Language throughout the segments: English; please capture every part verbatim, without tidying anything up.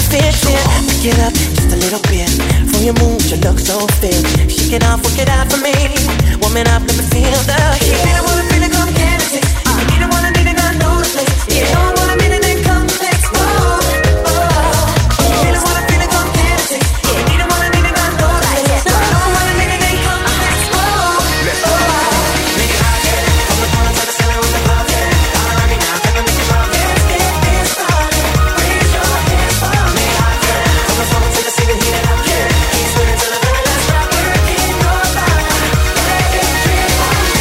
efficient. Pick it up just a little bit. From your moves, you look so fit. Shake it off, work it out for me. Warming up, let me feel the heat. You need it, wanna feel it, come get it. You need it, wanna need it, I know the place. You don't wanna need it, then come flex. Oh, oh, oh. You need it, wanna feel it, come get it. You need it, wanna need it, I know the place. You don't wanna need it, then come flex. Oh, oh, oh. Make it hot, yeah. From the corner to the ceiling with the club, yeah. All around me now, take a make it rock, yeah. Let's get this started. Raise your hands for me. Make it hot, yeah. From the corner to the ceiling, heat it up, yeah. Keep sweating till the very last drop. Working your body, let it drip on me.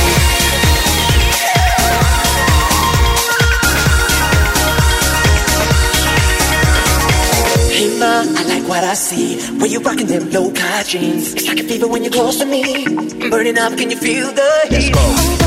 Hey ma, I like what I see. When you rockin' them low-cut jeans, it's like a fever when you're close to me. I'm burning up, can you feel the heat? Let's go.